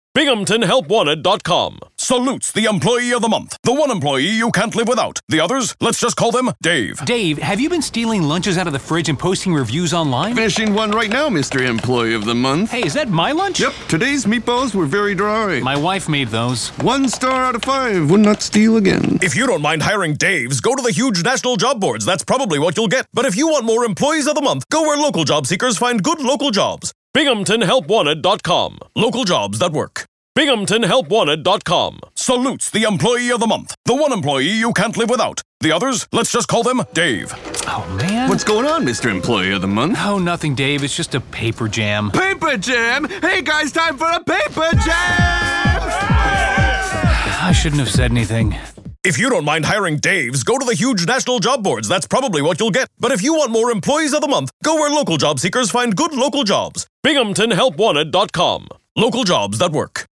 BinghamtonHelpWanted.com. Salutes the Employee of the Month. The one employee you can't live without. The others, let's just call them Dave. Dave, have you been stealing lunches out of the fridge and posting reviews online? Finishing one right now, Mr. Employee of the Month. Hey, is that my lunch? Yep, today's meatballs were very dry. My wife made those. 1 star out of 5. Would not steal again. If you don't mind hiring Daves, go to the huge national job boards. That's probably what you'll get. But if you want more Employees of the Month, go where local job seekers find good local jobs. BinghamtonHelpWanted.com. Local jobs that work. BinghamtonHelpWanted.com. Salutes the Employee of the Month. The one employee you can't live without. The others, let's just call them Dave. Oh, man. What's going on, Mr. Employee of the Month? Oh, nothing, Dave. It's just a paper jam. Paper jam? Hey, guys, time for a paper jam! I shouldn't have said anything. If you don't mind hiring Daves, go to the huge national job boards. That's probably what you'll get. But if you want more Employees of the Month, go where local job seekers find good local jobs. BinghamtonHelpWanted.com. Local jobs that work.